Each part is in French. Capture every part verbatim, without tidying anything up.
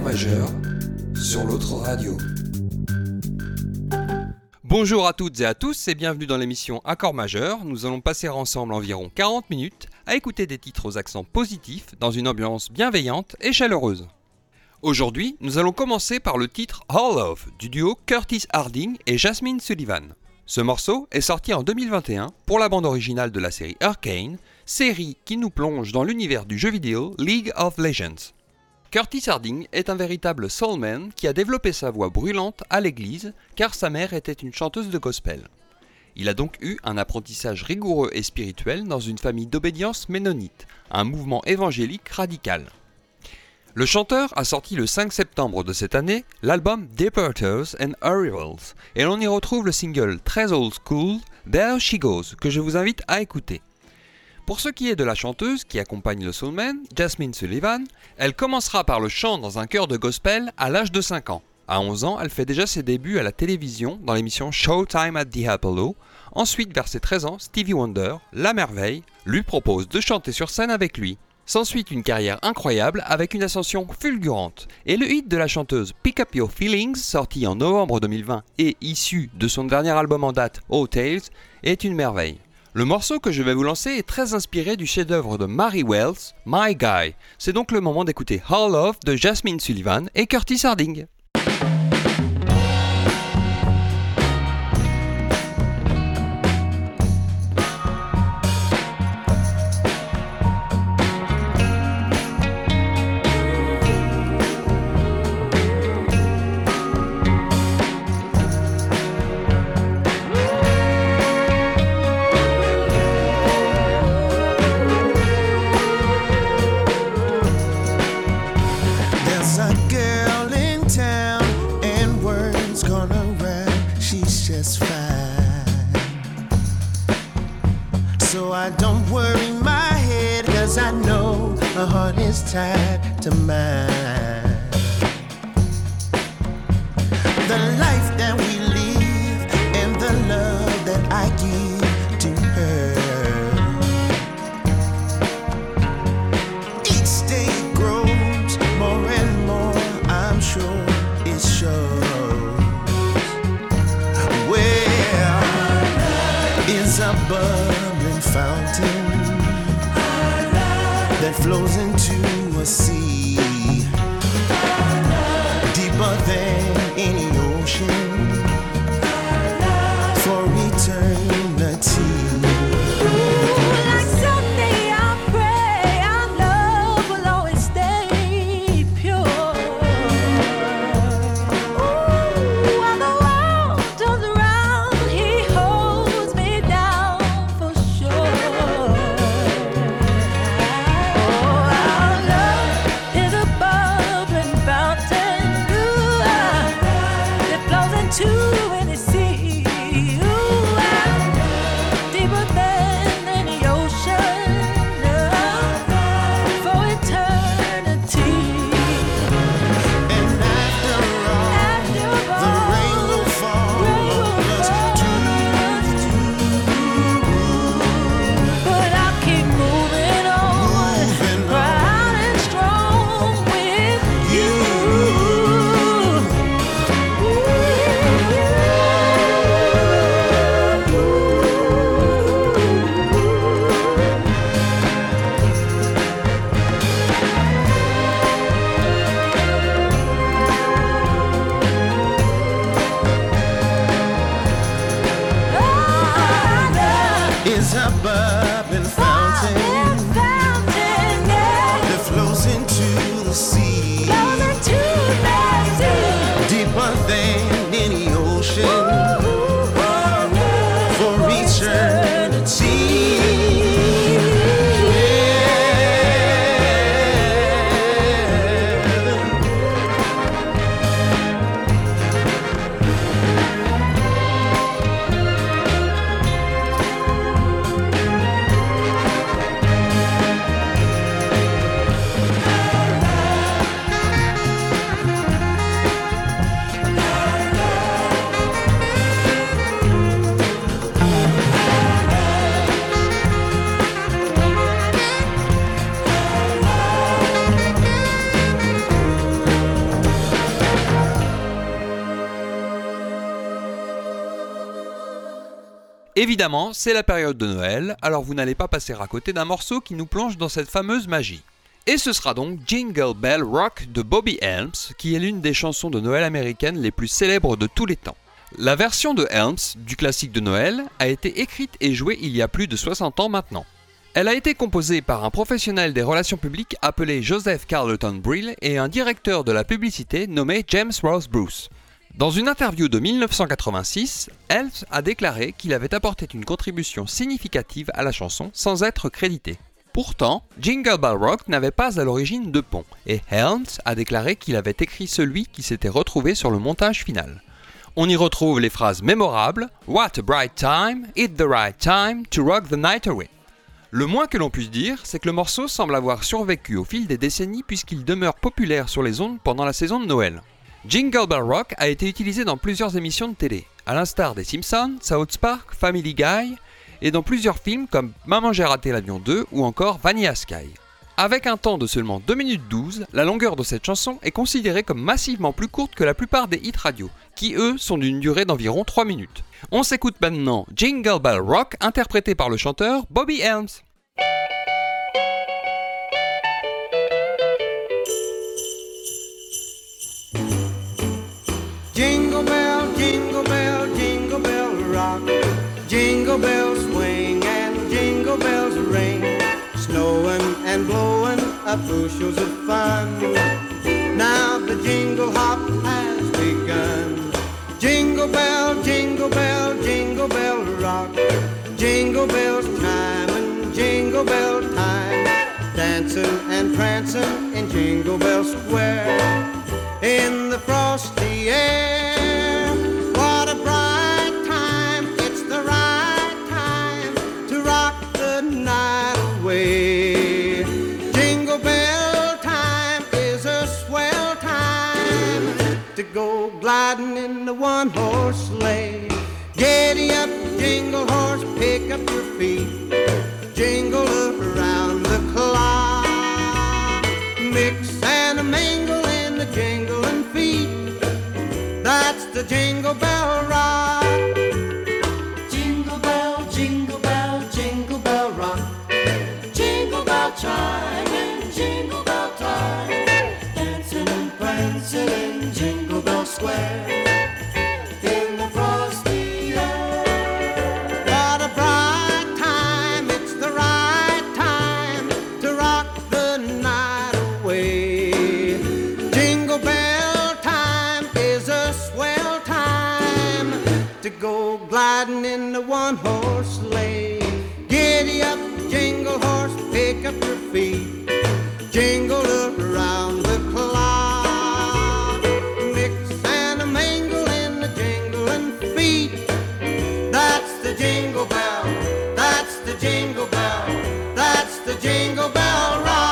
majeur sur l'autre radio. Bonjour à toutes et à tous et bienvenue dans l'émission Accord majeur. Nous allons passer ensemble environ quarante minutes à écouter des titres aux accents positifs dans une ambiance bienveillante et chaleureuse. Aujourd'hui, nous allons commencer par le titre All Love du duo Curtis Harding et Jasmine Sullivan. Ce morceau est sorti en deux mille vingt et un pour la bande originale de la série Arcane, série qui nous plonge dans l'univers du jeu vidéo League of Legends. Curtis Harding est un véritable soulman qui a développé sa voix brûlante à l'église car sa mère était une chanteuse de gospel. Il a donc eu un apprentissage rigoureux et spirituel dans une famille d'obédience ménonite, un mouvement évangélique radical. Le chanteur a sorti le cinq septembre de cette année l'album Departures and Arrivals et l'on y retrouve le single très old school There She Goes que je vous invite à écouter. Pour ce qui est de la chanteuse qui accompagne le soulman, Jasmine Sullivan, elle commencera par le chant dans un chœur de gospel à l'âge de cinq ans. À onze ans, elle fait déjà ses débuts à la télévision dans l'émission Showtime at the Apollo. Ensuite, vers ses treize ans, Stevie Wonder, la merveille, lui propose de chanter sur scène avec lui. S'ensuit une carrière incroyable avec une ascension fulgurante. Et le hit de la chanteuse Pick Up Your Feelings, sorti en novembre deux mille vingt et issu de son dernier album en date, Oh Tales, est une merveille. Le morceau que je vais vous lancer est très inspiré du chef-d'œuvre de Mary Wells, My Guy. C'est donc le moment d'écouter All Love de Jasmine Sullivan et Curtis Harding. Her heart is tied to mine. The life that we live and the love that I give to her. Each day grows more and more, I'm sure it shows. Where is a bubbling fountain that flows into a sea deeper than any ocean for eternity. Évidemment, c'est la période de Noël, alors vous n'allez pas passer à côté d'un morceau qui nous plonge dans cette fameuse magie. Et ce sera donc Jingle Bell Rock de Bobby Helms, qui est l'une des chansons de Noël américaines les plus célèbres de tous les temps. La version de Helms, du classique de Noël, a été écrite et jouée il y a plus de soixante ans maintenant. Elle a été composée par un professionnel des relations publiques appelé Joseph Carleton Brill et un directeur de la publicité nommé James Ross Bruce. Dans une interview de dix-neuf cent quatre-vingt-six, Helms a déclaré qu'il avait apporté une contribution significative à la chanson sans être crédité. Pourtant, Jingle Bell Rock n'avait pas à l'origine de pont, et Helms a déclaré qu'il avait écrit celui qui s'était retrouvé sur le montage final. On y retrouve les phrases mémorables « What a bright time, it's the right time to rock the night away ». Le moins que l'on puisse dire, c'est que le morceau semble avoir survécu au fil des décennies puisqu'il demeure populaire sur les ondes pendant la saison de Noël. Jingle Bell Rock a été utilisé dans plusieurs émissions de télé, à l'instar des Simpsons, South Park, Family Guy, et dans plusieurs films comme Maman j'ai raté l'avion deux ou encore Vanilla Sky. Avec un temps de seulement deux minutes douze, la longueur de cette chanson est considérée comme massivement plus courte que la plupart des hits radio, qui eux sont d'une durée d'environ trois minutes. On s'écoute maintenant Jingle Bell Rock interprété par le chanteur Bobby Helms. Jingle bell, jingle bell, jingle bell rock. Jingle bells swing and jingle bells ring. Snowing and blowing up bushels of fun. Now the jingle hop has begun. Jingle bell, jingle bell, jingle bell rock. Jingle bells chime and jingle bell time. Dancing and prancing in Jingle Bell Square. In the frosty air, what a bright time, it's the right time to rock the night away. Jingle bell time is a swell time to go gliding in the one-horse sleigh. Giddy up, jingle horse, pick up your feet, jingle around the clock, mix and a mingle in the jingling feet. That's the Jingle Bell Rock. Jingle bell, jingle bell, jingle bell rock. Jingle bell chime and jingle bell time. Dancing and prancing in Jingle Bell Square. In the frosty air. What a bright time, it's the right time to rock the night away. Jingle bell time is a swell time to go gliding in the one-horse sleigh. Giddy up, jingle horse, pick up your feet, jingle around the clock, mix and a mingle in the jingling feet. That's the jingle bell, that's the jingle bell, that's the Jingle Bell Rock.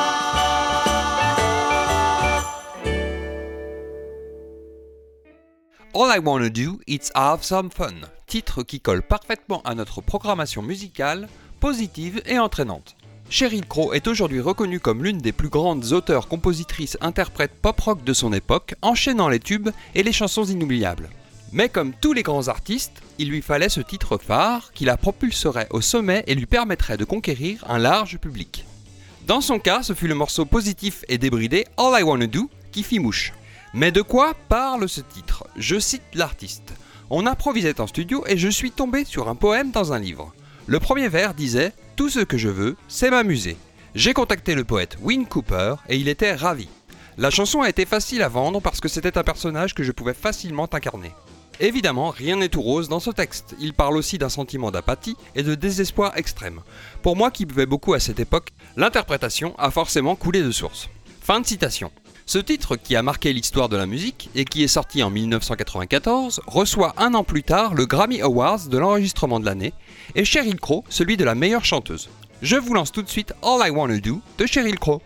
All I Wanna Do Is Have Some Fun, titre qui colle parfaitement à notre programmation musicale, positive et entraînante. Sheryl Crow est aujourd'hui reconnue comme l'une des plus grandes auteurs, compositrices, interprètes pop-rock de son époque, enchaînant les tubes et les chansons inoubliables. Mais comme tous les grands artistes, il lui fallait ce titre phare qui la propulserait au sommet et lui permettrait de conquérir un large public. Dans son cas, ce fut le morceau positif et débridé All I Wanna Do qui fit mouche. Mais de quoi parle ce titre ? Je cite l'artiste. On improvisait en studio et je suis tombé sur un poème dans un livre. Le premier vers disait « Tout ce que je veux, c'est m'amuser ». J'ai contacté le poète Win Cooper et il était ravi. La chanson a été facile à vendre parce que c'était un personnage que je pouvais facilement incarner. Évidemment, rien n'est tout rose dans ce texte. Il parle aussi d'un sentiment d'apathie et de désespoir extrême. Pour moi qui buvais beaucoup à cette époque, l'interprétation a forcément coulé de source. Fin de citation. Ce titre, qui a marqué l'histoire de la musique et qui est sorti en dix-neuf cent quatre-vingt-quatorze, reçoit un an plus tard le Grammy Awards de l'enregistrement de l'année et Sheryl Crow celui de la meilleure chanteuse. Je vous lance tout de suite All I Wanna Do de Sheryl Crow.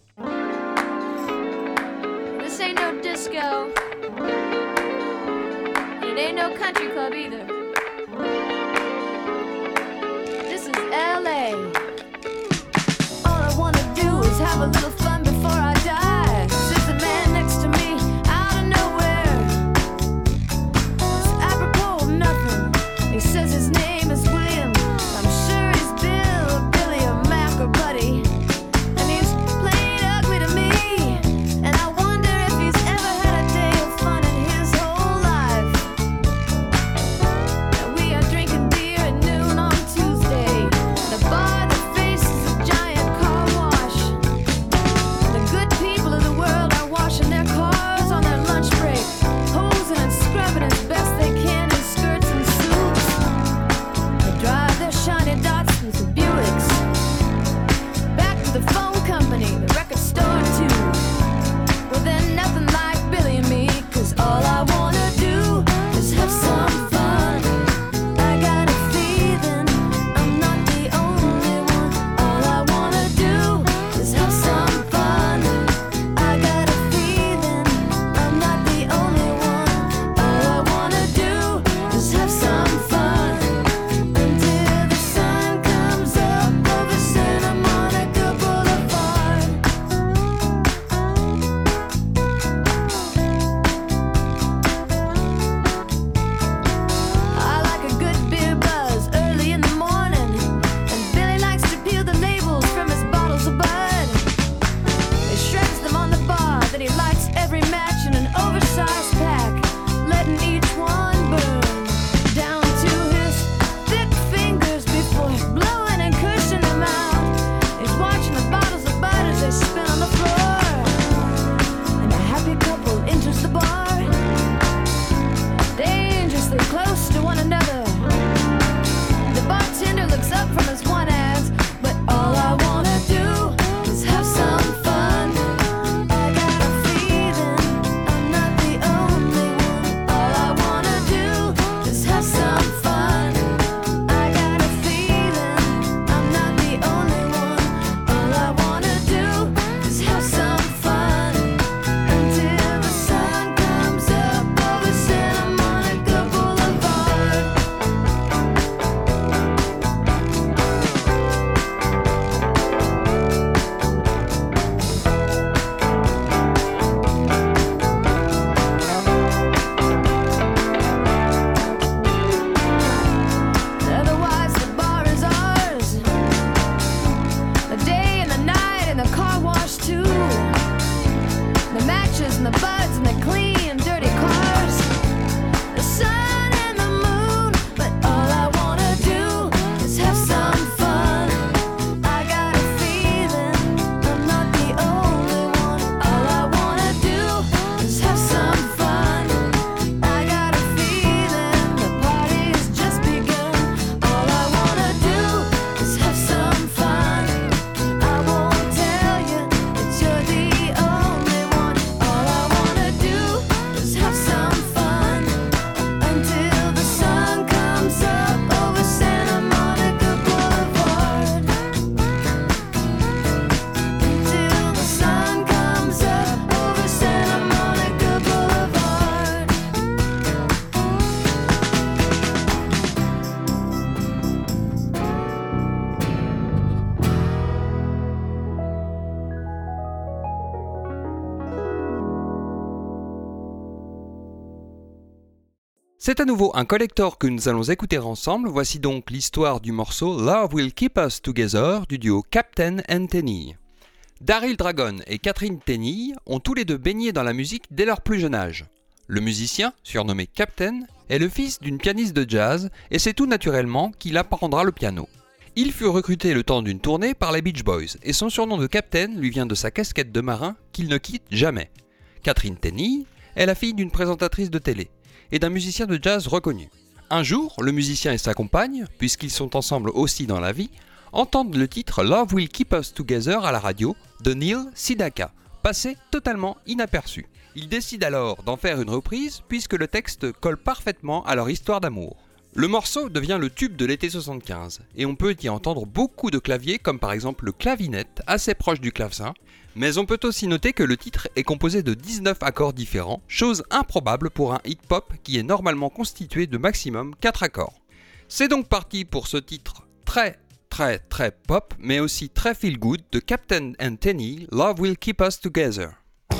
This ain't no disco. It ain't no country club either. This is L A. All I wanna do is have a little fun before I die. Says the man next to me out of nowhere. It's apropos of nothing. He says his name is C'est à nouveau un collector que nous allons écouter ensemble. Voici donc l'histoire du morceau Love Will Keep Us Together du duo Captain and Tenny. Daryl Dragon et Catherine Tenny ont tous les deux baigné dans la musique dès leur plus jeune âge. Le musicien, surnommé Captain, est le fils d'une pianiste de jazz et c'est tout naturellement qu'il apprendra le piano. Il fut recruté le temps d'une tournée par les Beach Boys et son surnom de Captain lui vient de sa casquette de marin qu'il ne quitte jamais. Catherine Tenny est la fille d'une présentatrice de télé et d'un musicien de jazz reconnu. Un jour, le musicien et sa compagne, puisqu'ils sont ensemble aussi dans la vie, entendent le titre Love Will Keep Us Together à la radio de Neil Sedaka, passé totalement inaperçu. Ils décident alors d'en faire une reprise puisque le texte colle parfaitement à leur histoire d'amour. Le morceau devient le tube de l'été soixante-quinze et on peut y entendre beaucoup de claviers comme par exemple le clavinette assez proche du clavecin, mais on peut aussi noter que le titre est composé de dix-neuf accords différents, chose improbable pour un hip-hop qui est normalement constitué de maximum quatre accords. C'est donc parti pour ce titre très très très pop mais aussi très feel good de Captain and Tenny, Love Will Keep Us Together.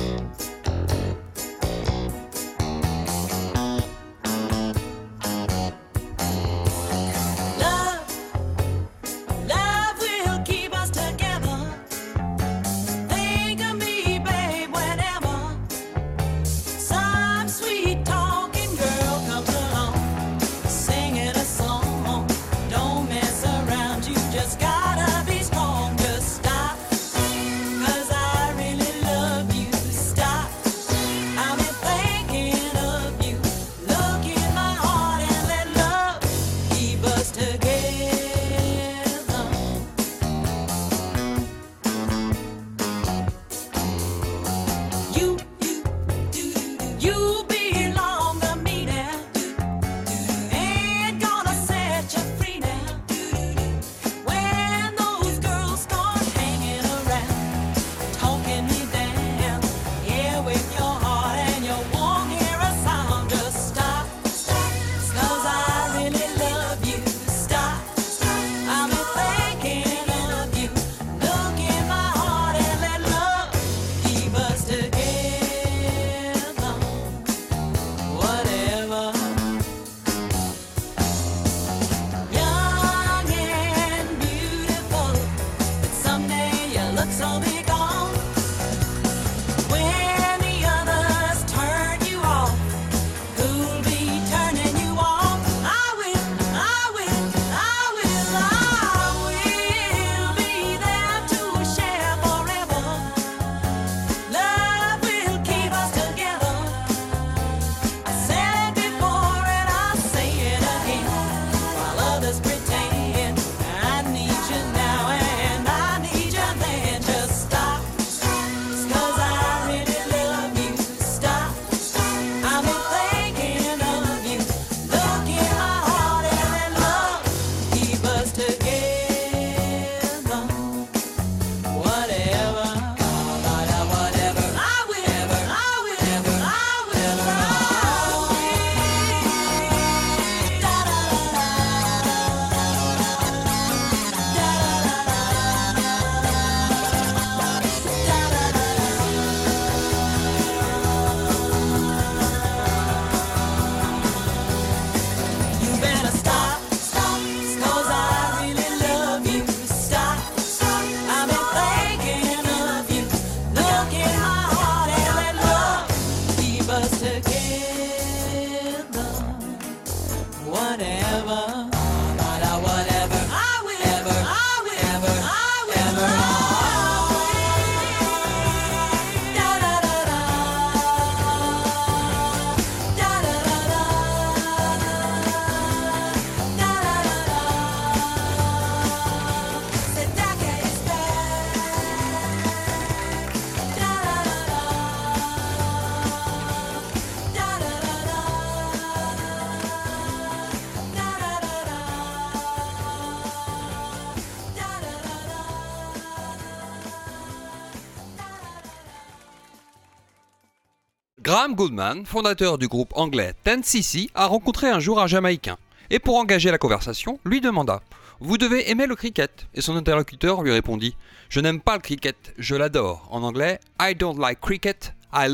Graham Gouldman, fondateur du groupe anglais ten C C, a rencontré un jour un Jamaïcain et pour engager la conversation, lui demanda « Vous devez aimer le cricket ?» Et son interlocuteur lui répondit « Je n'aime pas le cricket, je l'adore. En anglais, I don't like cricket, I love it. »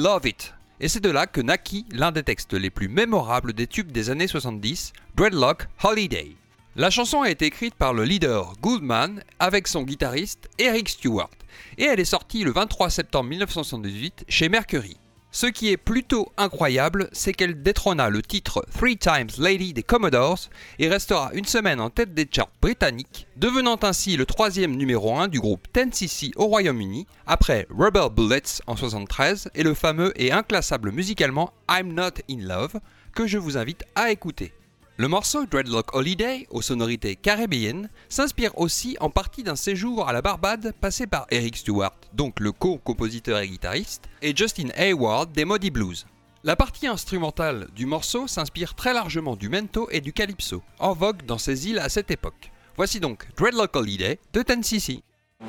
Et c'est de là que naquit l'un des textes les plus mémorables des tubes des années soixante-dix, Dreadlock Holiday. La chanson a été écrite par le leader Goodman avec son guitariste Eric Stewart, et elle est sortie le vingt-trois septembre mille neuf cent soixante-dix-huit chez Mercury. Ce qui est plutôt incroyable, c'est qu'elle détrôna le titre Three Times Lady des Commodores et restera une semaine en tête des charts britanniques, devenant ainsi le troisième numéro un du groupe ten C C au Royaume-Uni, après Rubber Bullets en soixante-treize et le fameux et inclassable musicalement I'm Not In Love, que je vous invite à écouter. Le morceau Dreadlock Holiday, aux sonorités caribéennes, s'inspire aussi en partie d'un séjour à la Barbade passé par Eric Stewart, donc le co-compositeur et guitariste, et Justin Hayward des Moody Blues. La partie instrumentale du morceau s'inspire très largement du mento et du calypso, en vogue dans ces îles à cette époque. Voici donc Dreadlock Holiday de ten C C.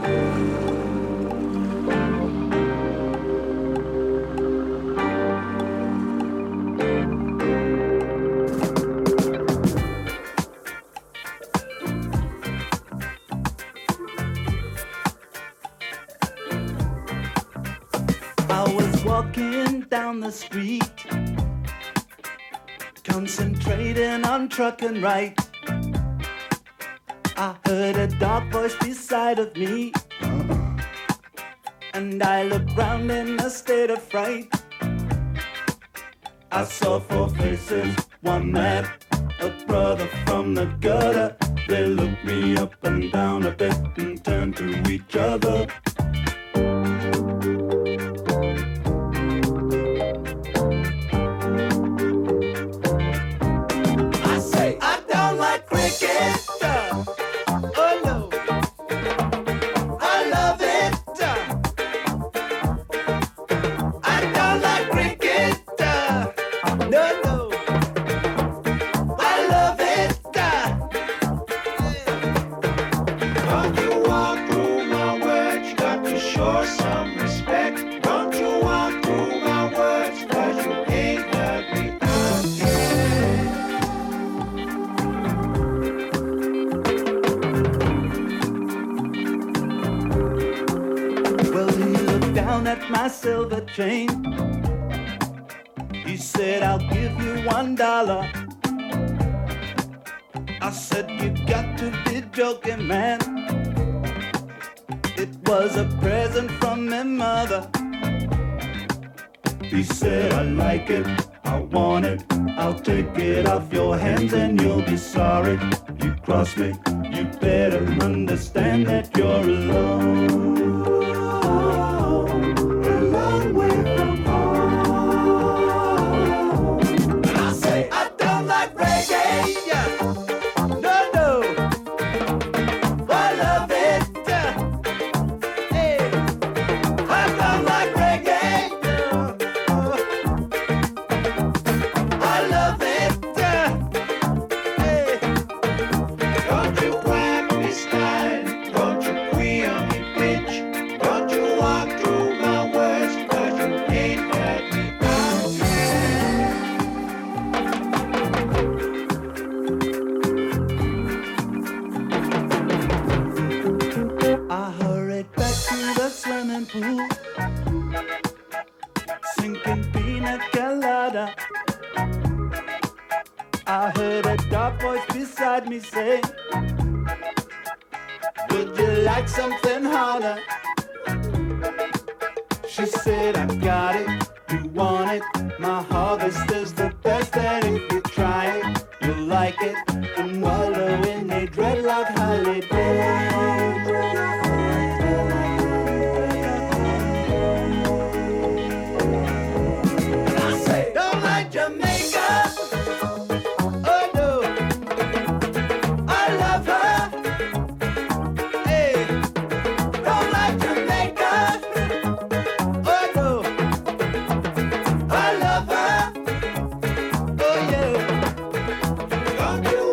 Walking down the street, concentrating on trucking right. I heard a dark voice beside of me, and I looked round in a state of fright. I saw four faces, one man, a brother from the gutter. They looked me up and down a bit and turned to each other. My silver chain. He said, I'll give you one dollar. I said, you got to be joking, man. It was a present from my mother. He said, I like it, I want it, I'll take it off your hands and you'll be sorry. You cross me, you better understand that you're alone. I heard a dark voice beside me say, would you like something harder? She said, I got it, you want it, my harvest is the best, and if you try it, you'll like it, and wallow in a dreadlock holiday. Don't you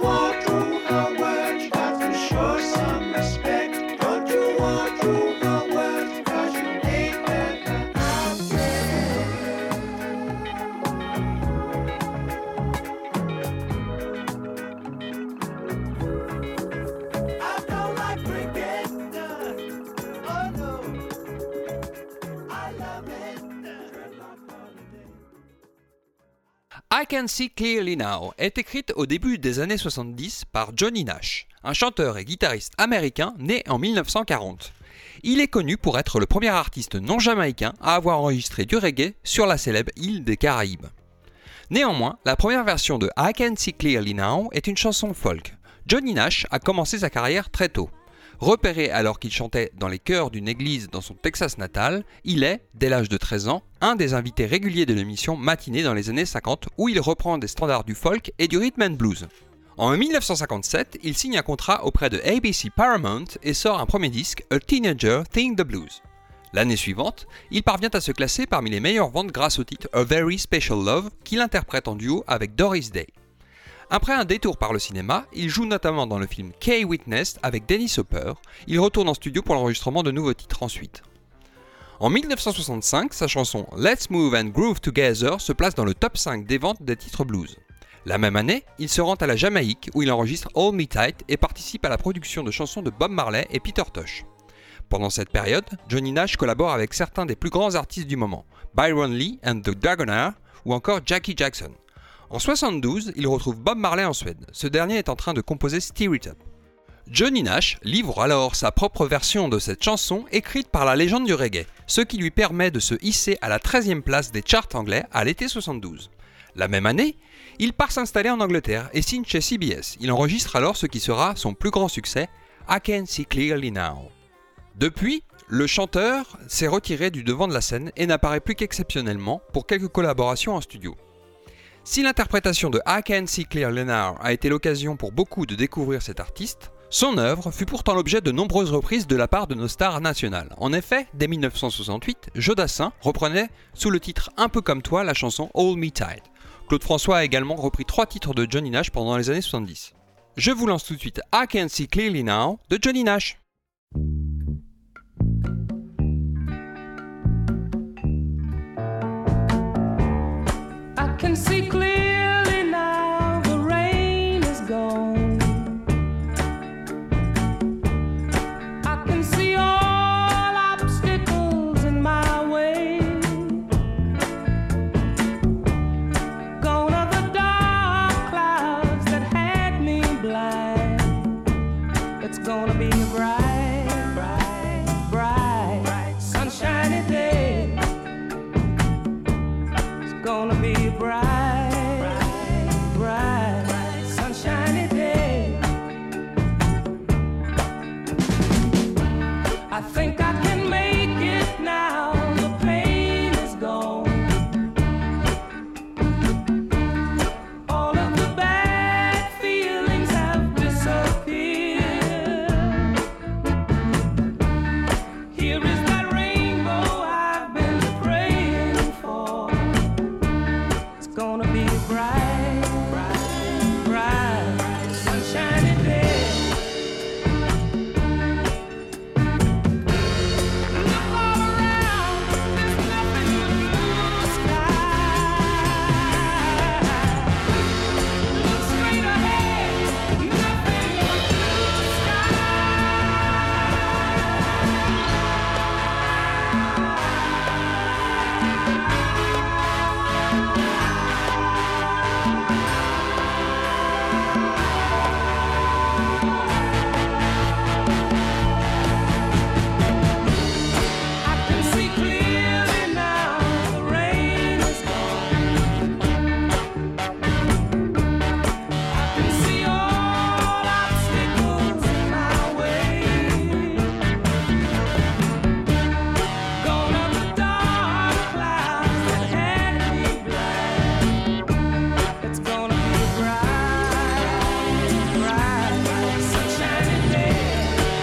I Can See Clearly Now est écrite au début des années soixante-dix par Johnny Nash, un chanteur et guitariste américain né en mille neuf cent quarante. Il est connu pour être le premier artiste non jamaïcain à avoir enregistré du reggae sur la célèbre île des Caraïbes. Néanmoins, la première version de I Can See Clearly Now est une chanson folk. Johnny Nash a commencé sa carrière très tôt. Repéré alors qu'il chantait dans les chœurs d'une église dans son Texas natal, il est, dès l'âge de treize ans, un des invités réguliers de l'émission Matinée dans les années cinquante où il reprend des standards du folk et du rhythm and blues. En mille neuf cent cinquante-sept, il signe un contrat auprès de A B C Paramount et sort un premier disque, A Teenager Think the Blues. L'année suivante, il parvient à se classer parmi les meilleures ventes grâce au titre A Very Special Love qu'il interprète en duo avec Doris Day. Après un détour par le cinéma, il joue notamment dans le film K-Witness avec Dennis Hopper. Il retourne en studio pour l'enregistrement de nouveaux titres ensuite. En mille neuf cent soixante-cinq, sa chanson Let's Move and Groove Together se place dans le top cinq des ventes des titres blues. La même année, il se rend à la Jamaïque où il enregistre Hold Me Tight et participe à la production de chansons de Bob Marley et Peter Tosh. Pendant cette période, Johnny Nash collabore avec certains des plus grands artistes du moment, Byron Lee and the Dragonaires ou encore Jackie Jackson. En soixante-douze, il retrouve Bob Marley en Suède. Ce dernier est en train de composer Stir It Up. Johnny Nash livre alors sa propre version de cette chanson écrite par la légende du reggae, ce qui lui permet de se hisser à la treizième place des charts anglais à l'été soixante-douze. La même année, il part s'installer en Angleterre et signe chez C B S. Il enregistre alors ce qui sera son plus grand succès, I Can See Clearly Now. Depuis, le chanteur s'est retiré du devant de la scène et n'apparaît plus qu'exceptionnellement pour quelques collaborations en studio. Si l'interprétation de I Can See Clearly Now a été l'occasion pour beaucoup de découvrir cet artiste, son œuvre fut pourtant l'objet de nombreuses reprises de la part de nos stars nationales. En effet, dès mille neuf cent soixante-huit, Jodassin reprenait sous le titre Un peu comme toi la chanson Hold Me Tight. Claude François a également repris trois titres de Johnny Nash pendant les années soixante-dix. Je vous lance tout de suite I Can See Clearly Now de Johnny Nash. I can see clearly now the rain is gone. I can see all obstacles in my way. Gone are the dark clouds that had me blind. It's gonna be a bright, bright, bright, sunshiny day. It's gonna be a bright, bright, bright, sunshiny day. I think I can make it now. The pain is gone. All of the bad feelings have disappeared. Here is that rainbow I've been praying for. It's gonna be a bright, bright, bright, sunshiny day. Look all around, there's nothing but blue sky. Look straight ahead, nothing but blue sky. I can see clearly now, the rain is gone. I can see all obstacles in my way. Gone are the dark clouds that had me blind. It's gonna be a bright, bright, sunshiny day.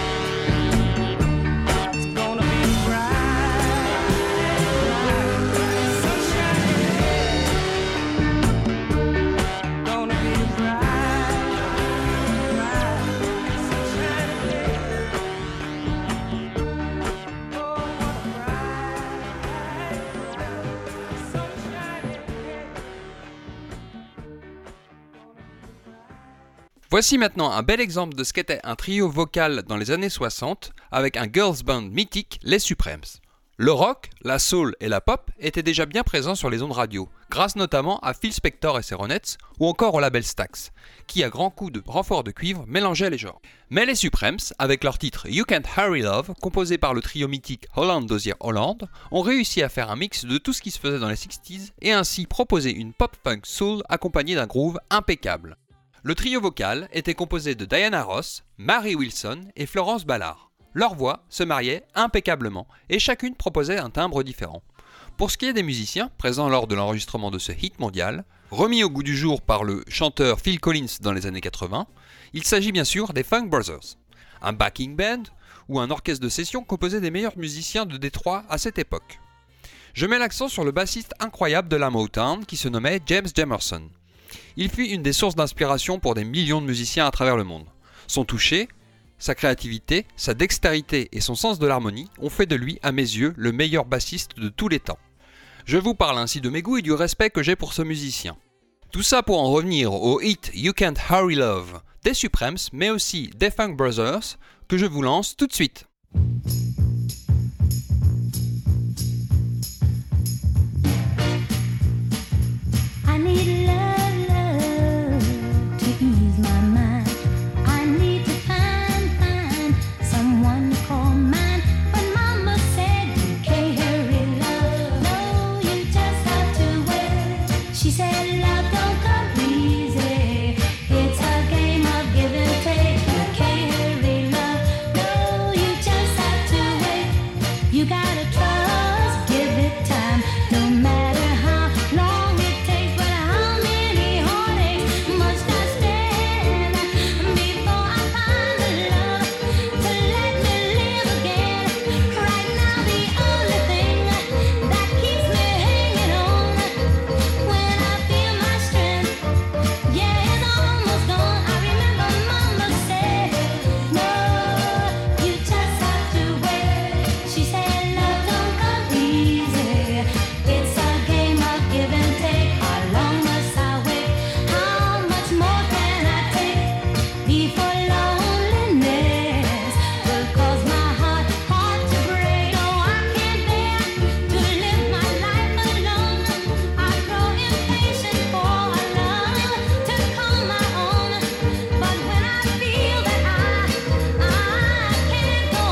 It's gonna be a bright, bright, sunshiny day. Gonna be a bright, bright, sunshiny day. Oh, what a bright, bright, sunshiny day. Voici maintenant un bel exemple de ce qu'était un trio vocal dans les années soixante avec un girls band mythique, les Supremes. Le rock, la soul et la pop étaient déjà bien présents sur les ondes radio, grâce notamment à Phil Spector et ses Ronettes, ou encore au label Stax, qui à grands coups de renfort de cuivre mélangeait les genres. Mais les Supremes, avec leur titre You Can't Hurry Love, composé par le trio mythique Holland Dozier Holland, ont réussi à faire un mix de tout ce qui se faisait dans les sixties et ainsi proposer une pop-punk soul accompagnée d'un groove impeccable. Le trio vocal était composé de Diana Ross, Mary Wilson et Florence Ballard. Leurs voix se mariaient impeccablement et chacune proposait un timbre différent. Pour ce qui est des musiciens présents lors de l'enregistrement de ce hit mondial, remis au goût du jour par le chanteur Phil Collins dans les années quatre-vingts, il s'agit bien sûr des Funk Brothers, un backing band ou un orchestre de session composé des meilleurs musiciens de Détroit à cette époque. Je mets l'accent sur le bassiste incroyable de la Motown qui se nommait James Jamerson. Il fut une des sources d'inspiration pour des millions de musiciens à travers le monde. Son toucher, sa créativité, sa dextérité et son sens de l'harmonie ont fait de lui, à mes yeux, le meilleur bassiste de tous les temps. Je vous parle ainsi de mes goûts et du respect que j'ai pour ce musicien. Tout ça pour en revenir au hit You Can't Hurry Love des Supremes, mais aussi des Funk Brothers, que je vous lance tout de suite. I need love, love to ease my mind. I need to find, find someone to call mine. But Mama said you can't hurry love. No, you just have to wait. She said love don't come easy. It's a game of give and take. You can't hurry love. No, you just have to wait. You gotta trust, give it time. No matter how long it takes, but how many heartaches must I stand before I find the love to let me live again? Right now the only thing that keeps me hanging on when I feel my strength, yeah, it's almost gone. I remember Mama said, no, you just have to wait. She said love don't come easy. It's a game of give and take. How long must I wait? How much more can I take before loneliness will cause my heart, heart to break? No, I can't bear to live my life alone. I grow impatient for a love to call my own. But when I feel that I, I can't go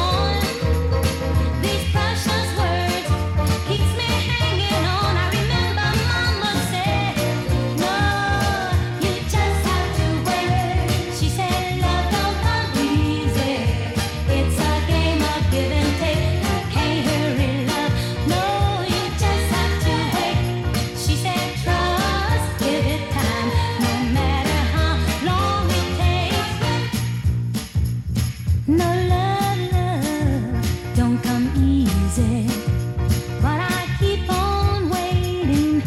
on, these precious words keeps me hanging on. I remember Mama said, no, you just have to wait. She said love don't come easy. It's a game of give and take. You can't hurry love. No, you just have to wait. She said trust, give it time. No matter how long it takes. No love, love don't come easy. But I keep on waiting,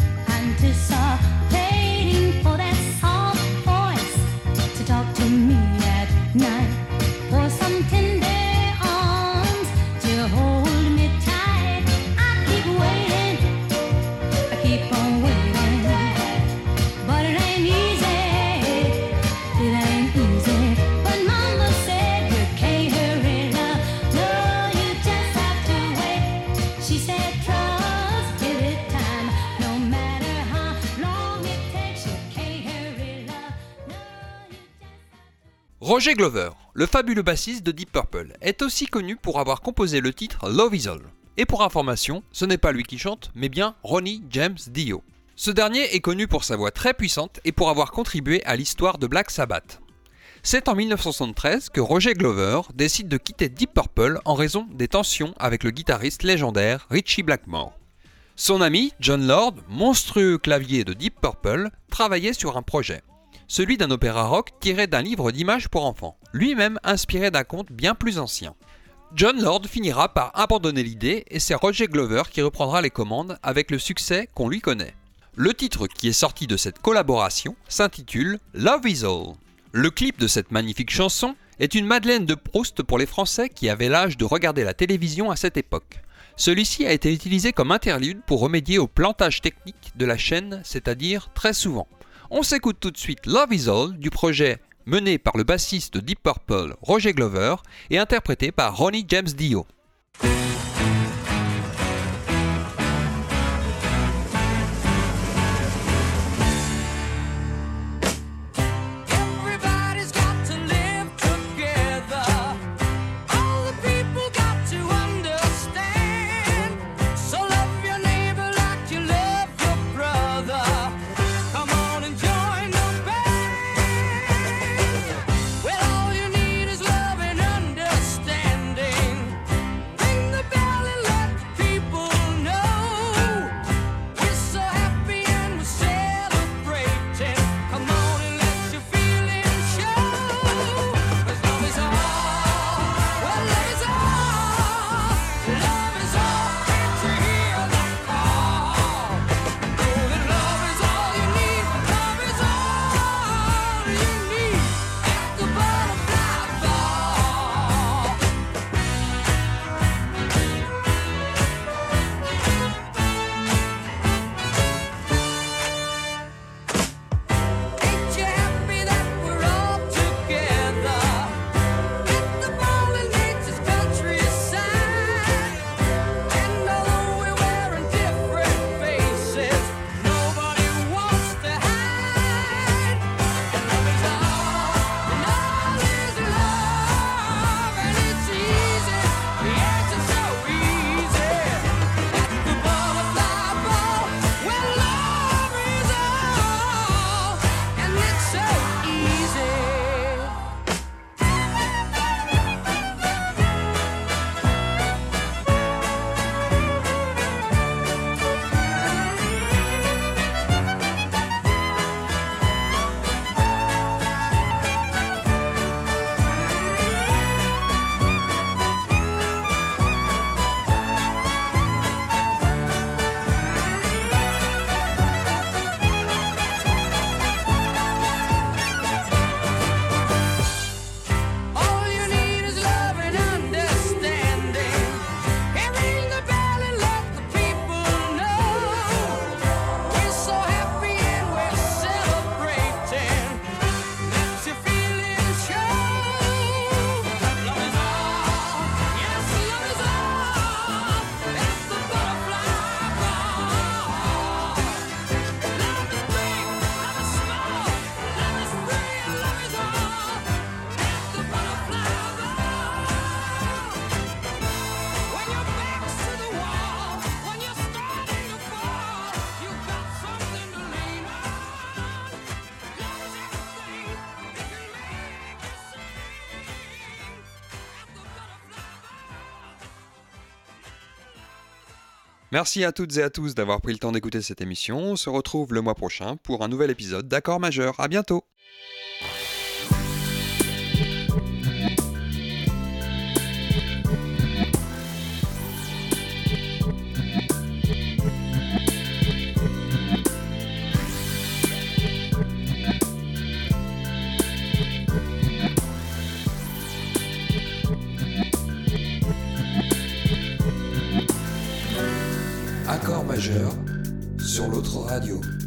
anticipating for that soft voice to talk to me at night, for some tender arms to hold me tight. I keep waiting, I keep on waiting, but it ain't easy, it ain't easy. But Mama said you can't hurry love. No, you just have to wait. She said trust, give it time. No matter how long it takes, you can't hurry love. No, you just have to. Roger Glover, le fabuleux bassiste de Deep Purple, est aussi connu pour avoir composé le titre Love Is All. Et pour information, ce n'est pas lui qui chante, mais bien Ronnie James Dio. Ce dernier est connu pour sa voix très puissante et pour avoir contribué à l'histoire de Black Sabbath. C'est en dix-neuf cent soixante-treize que Roger Glover décide de quitter Deep Purple en raison des tensions avec le guitariste légendaire Ritchie Blackmore. Son ami Jon Lord, monstrueux clavier de Deep Purple, travaillait sur un projet, celui d'un opéra rock tiré d'un livre d'images pour enfants, lui-même inspiré d'un conte bien plus ancien. Jon Lord finira par abandonner l'idée et c'est Roger Glover qui reprendra les commandes avec le succès qu'on lui connaît. Le titre qui est sorti de cette collaboration s'intitule Love Is All. Le clip de cette magnifique chanson est une Madeleine de Proust pour les Français qui avaient l'âge de regarder la télévision à cette époque. Celui-ci a été utilisé comme interlude pour remédier au plantage technique de la chaîne, c'est-à-dire très souvent. On s'écoute tout de suite Love Is All du projet mené par le bassiste de Deep Purple Roger Glover et interprété par Ronnie James Dio. Love Merci à toutes et à tous d'avoir pris le temps d'écouter cette émission. On se retrouve le mois prochain pour un nouvel épisode d'Accords majeurs. À bientôt. Accord majeur sur l'autre radio.